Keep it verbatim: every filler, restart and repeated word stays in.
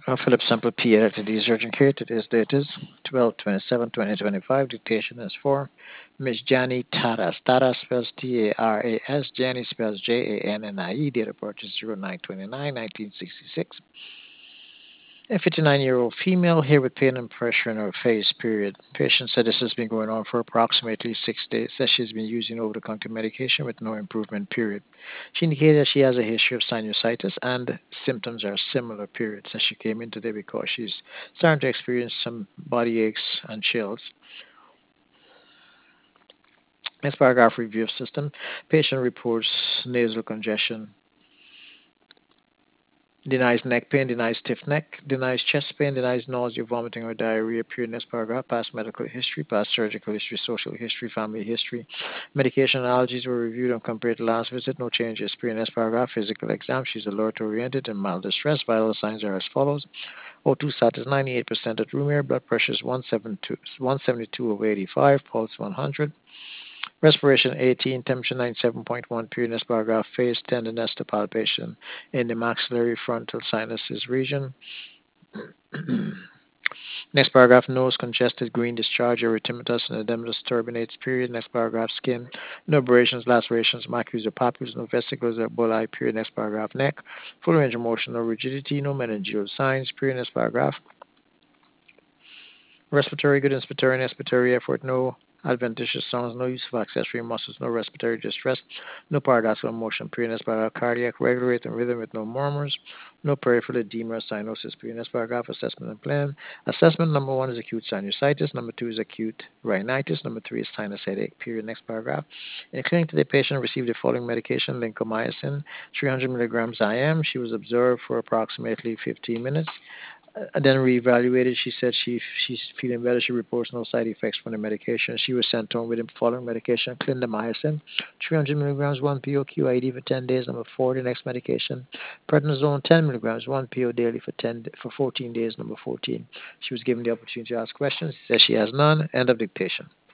Uh, Philip Sample P. L T D Urgent Care. Today's date is twelve twenty-seven twenty twenty-five. Dictation is for Miss Jani Taras. Taras spells T A R A S. Jani spells J A N N I E. Date of birth is zero nine twenty-nine nineteen sixty-six. A fifty-nine-year-old female here with pain and pressure in her face, period. Patient said this has been going on for approximately six days. Says she's been using over-the-counter medication with no improvement, period. She indicated that she has a history of sinusitis and symptoms are similar, period. Says she came in today because she's starting to experience some body aches and chills. Next paragraph, review of system. Patient reports nasal congestion, denies neck pain, denies stiff neck, denies chest pain, denies nausea, vomiting, or diarrhea. Period. Next paragraph. Past medical history, past surgical history, social history, family history. Medication and allergies were reviewed and compared to last visit. No changes. Period. Next paragraph. Physical exam. She's alert oriented and mild distress. Vital signs are as follows. O two sat is ninety-eight percent at room air. Blood pressure is one seventy-two, one seventy-two over eighty-five. Pulse one hundred. Respiration eighteen, temperature ninety-seven point one, period. Next paragraph, face tenderness to palpation in the maxillary frontal sinuses region. Next paragraph, nose congested, green discharge, erythematous, and edematous turbinates, period. Next paragraph, skin, no abrasions, lacerations, macules or papules, no vesicles or bullae, period. Next paragraph, neck, full range of motion, no rigidity, no meningeal signs, period. Next paragraph, respiratory good, inspiratory and expiratory effort, no adventitious sounds, no use of accessory muscles, no respiratory distress, no paradoxical motion, period. Paragraph, cardiac, regular rate and rhythm with no murmurs, no peripheral edema or cyanosis, period. Paragraph, assessment and plan. Assessment number one is acute sinusitis, number two is acute rhinitis, number three is sinus headache, period. Next paragraph. In the clinic, the patient received the following medication, lincomycin, three hundred milligrams I M. She was observed for approximately fifteen minutes. Uh, then reevaluated. She said she she's feeling better. She reports no side effects from the medication. She was sent home with the following medication: clindamycin, three hundred milligrams, one P O Q I D for ten days. Number four, the next medication, prednisone, ten milligrams, one P O daily for ten for fourteen days. Number fourteen. She was given the opportunity to ask questions. She says she has none. End of dictation.